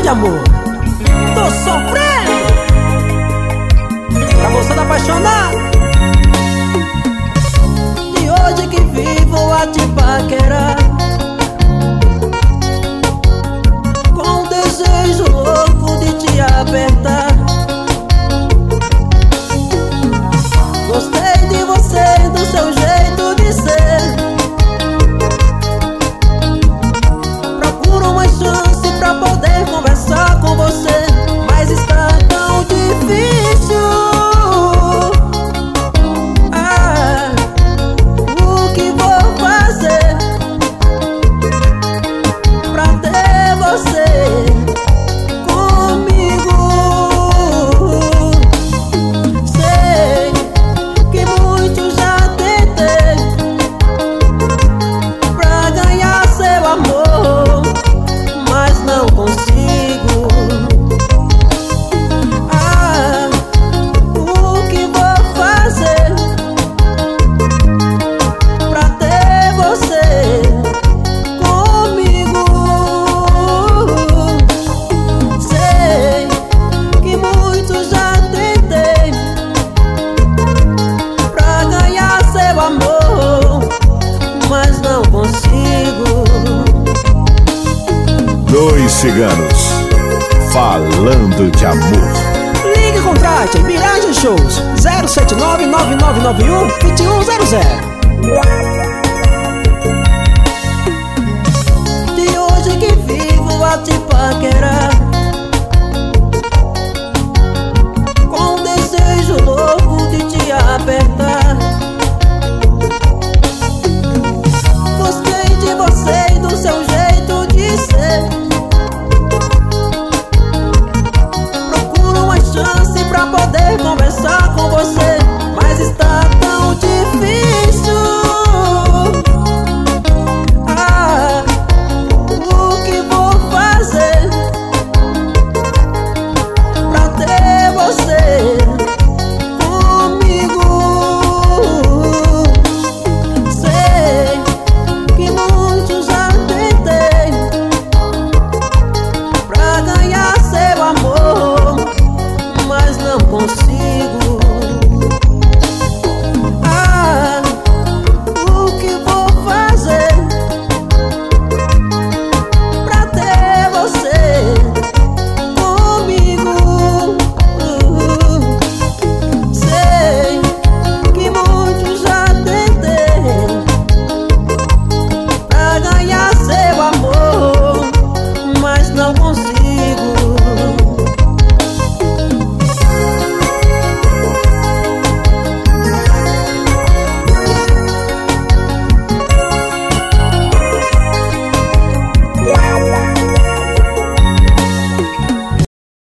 de amor. Tô sofrendo pra você tá apaixonado. De hoje que vivo a te paquerar, com o desejo louco de te apertar. Gostei de você, do seu jeito de ser. Procuro uma chance pra poder conversar com você, mas está tão difícil. Ah, o que vou fazer pra ter você comigo? Sei que muito já tentei pra ganhar seu amor, mas não consigo. Ah, o que vou fazer pra ter você comigo? Sei que muito já tentei pra ganhar seu amor, mas não consigo. Dois ciganos falando de amor. Ligue e contrate Mirage Shows 079-9991-2100. De hoje que vivo a te paquerar, com o desejo louco de te apertar. Gostei de você e do seu jeito de ser. Procuro uma chance pra poder conversar com você, mas está tão difícil. Ah, o que vou fazer pra ter você comigo? Sei que muito já tentei pra ganhar seu amor, mas não consigo. Ah, o que vou fazer pra ter você comigo? Sei que muito já tentei pra ganhar seu amor, mas não consigo.